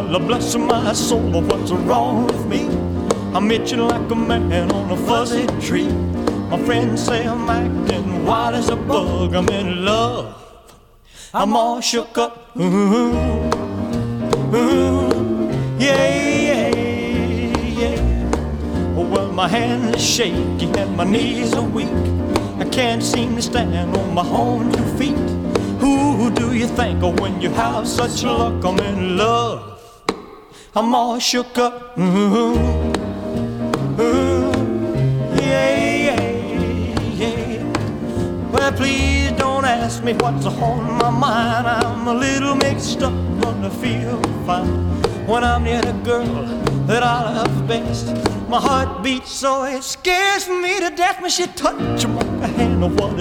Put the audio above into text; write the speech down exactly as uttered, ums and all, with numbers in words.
Well, bless my soul, what's wrong with me? I'm itching like a man on a fuzzy tree. My friends say I'm acting wild as a bug. I'm in love, I'm all shook up. Ooh, ooh, yeah, yeah, yeah. Well, my hands are shaky and my knees are weak. I can't seem to stand on my own two feet. Who do you think of when you have such luck? I'm in love, I'm all shook up. Ooh, ooh, yeah, yeah, yeah. Well, please don't ask me what's on my mind. I'm a little mixed up, but I feel fine when I'm near the girl that I love best. My heart beats so it scares me to death when she touches my hand. What